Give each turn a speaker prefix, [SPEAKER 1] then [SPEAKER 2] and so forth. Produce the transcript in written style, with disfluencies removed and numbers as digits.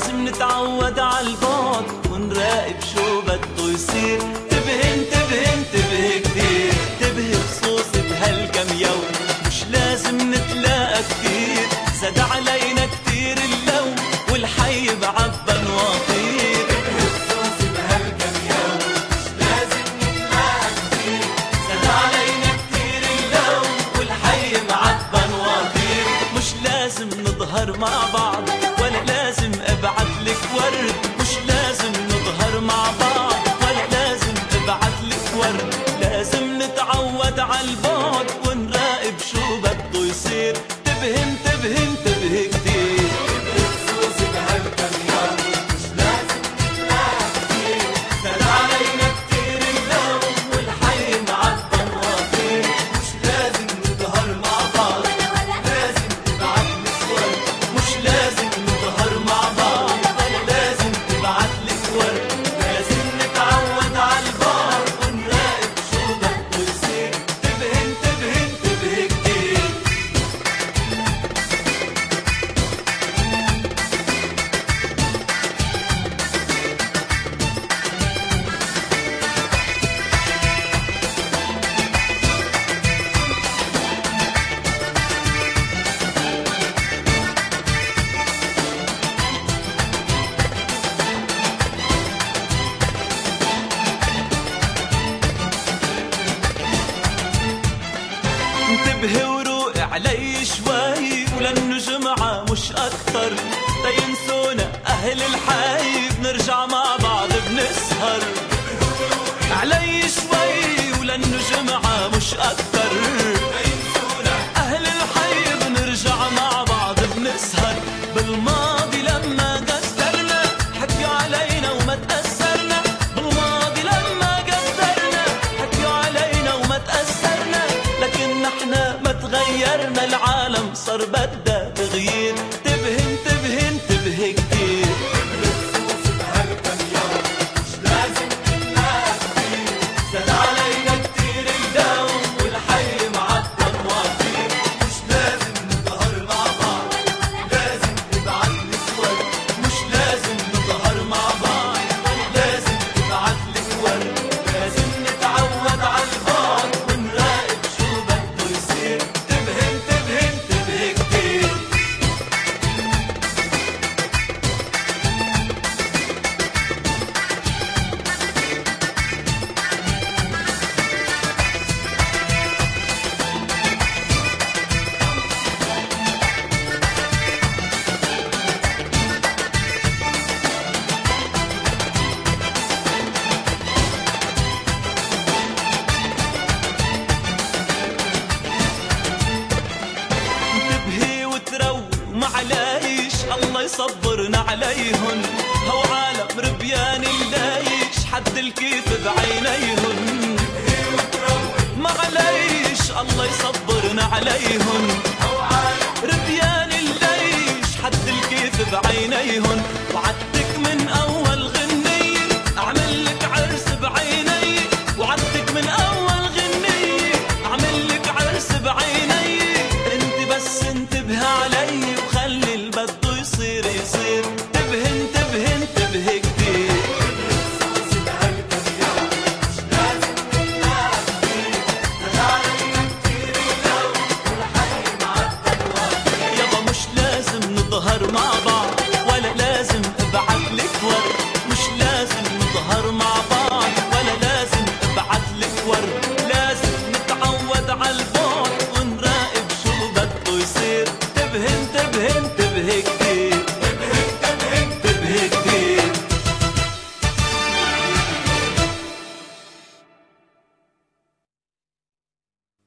[SPEAKER 1] لازم نتعود عالبعد ونراقب شو بده يصير. انتبه انتبه انتبه كتير، انتبه خصوصي بهالكم يوم، مش لازم نتلاقى كتير، زاد علينا كتير اللوم والحي بعبى نواطير. انتبه خصوصي بهالكم يوم، مش لازم نتلاقى كتير، زاد علينا كتير اللوم والحي معبى نواطير. مش لازم نظهر مع بعض ولا لازم ابعتلك ورد، مش لازم نظهر مع بعض ولا لازم ابعتلك ورد، لازم نتعود عالبعد ونراقب شو بده يصير. انتبه انتبه انتبه كتير، انتبه خصوصي بهالكم يوم، مش لازم نتلاقى كتير، زاد علينا كتير اللوم والحي معبى نواطير. مش لازم نظهر مع بعض ولا لازم ابعتلك ورد، مش لازم نظهر مع بعض ولا لازم ابعتلك ورد، لازم نتعود عالبعد ونراقب شو بده يصير. انتبه انتبه انتبه كتير. انتبهي وروقي علي شوي ولانه جمعة مش أكتر، تينسونا أهل الحي بنرجع مع بعض بنسهر. علي شوي ولانه جمعة مش أكتر، تينسونا أهل الحي بنرجع مع بعض بنسهر. بالماضي لما قدرنا حكوا علينا وما تأثرنا، بالماضي لما قدرنا حكوا علينا وما تأثرنا، لكن نحنا ما تغيرنا، العالم صار بدها تغيير. انتبه انتبه انتبه كتير، انتبه خصوصي بهالكم يوم، مش لازم نتلاقى كتير، زاد علينا كتير اللوم والحي معبى نواطير. مش لازم نظهر مع بعض لازم ابعتلك ورد، مش لازم نظهر مع بعض لازم ابعتلك ورد، لازم نتعود عالبعد ونراقب شو بده يصير. انتبه انتبه انتبه كتير. انتبهي وتروي ومعلايش الله يصبرنا عليهن، هو عالم ربيان اللايش حد الكيف بعينيهن. انتبهي وتروي معلايش الله يصبرنا عليهن، هو عالم ربيان اللايش حد الكيف بعينيهن. وعدتك من أول غنية أعمل لك عرس بعيني، وعدتك من أول غنية أعمل لك عرس بعيني. انت بس انتبه علي وخلي اللي بده يصير يصير. انتبه انتبه انتبه كتير، خصوصي بهالكم يوم، مش لازم نتلاقى كتير، زاد علينا كتير اللوم والحي معبى نواطير. يابا مش لازم نظهر مع بعض ولا لازم ابعتلك ورد، مش لازم نظهر مع بعض ولا لازم ابعتلك ورد، لازم نتعود عالبعد ونراقب شو بده يصير. انتبه انتبه انتبه